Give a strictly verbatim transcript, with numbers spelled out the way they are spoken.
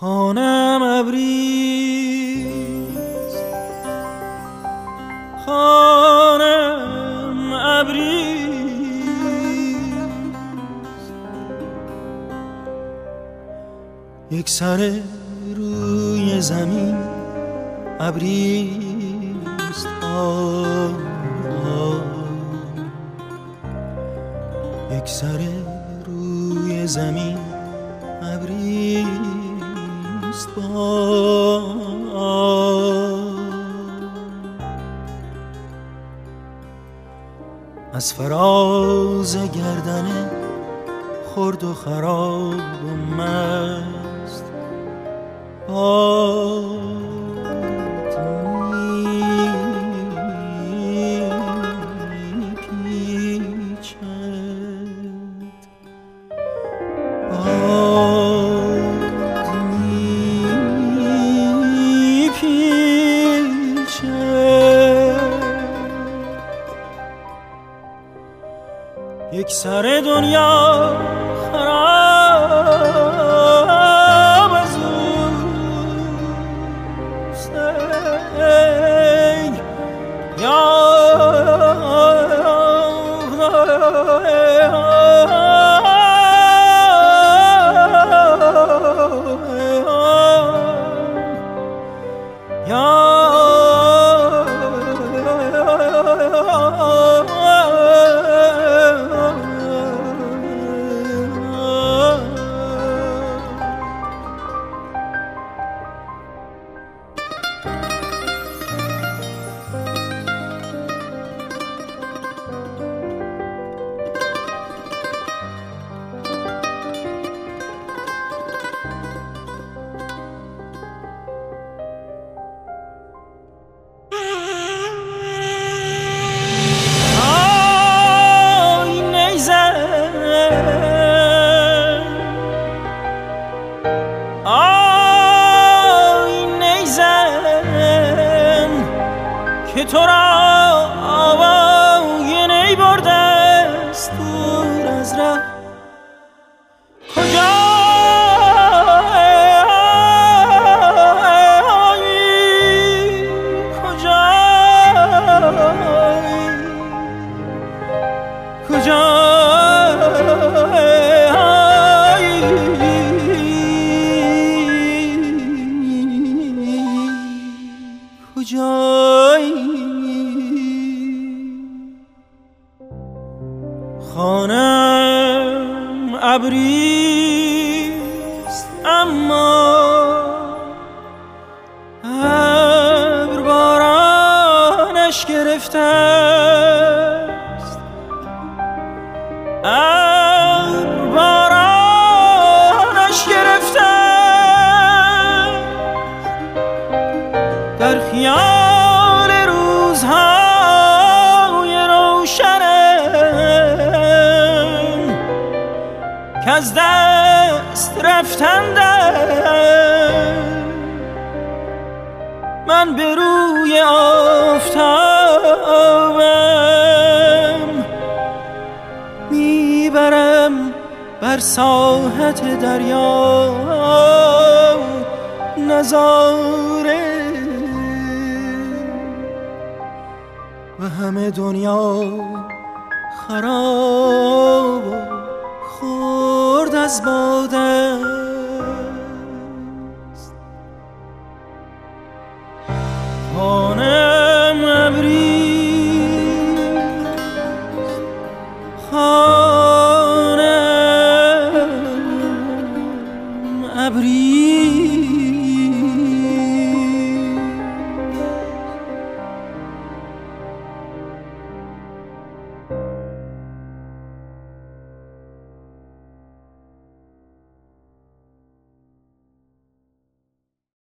خانم ابریست، خانم ابریست، یک سر روی زمین ابریست، آه آه. یک سر روی زمین ابریست، با از فراز گردن خرد و خراب و مست باد میپیچد، باد میپیچد. یک سر دنیا خراب از اوست، ای یا که تو را آواینه برده است دور از ره. کجایی کجایی کجایی کجایی. خانم ابریست اما ابر بارانش گرفته است، ابر بارانش گرفته است. در خیال روزهای روشن که از دست رفتنده، من به روی آفتابم میبرم بر ساحت دریا نظاره و همه دنیا خراب خورد از بادم.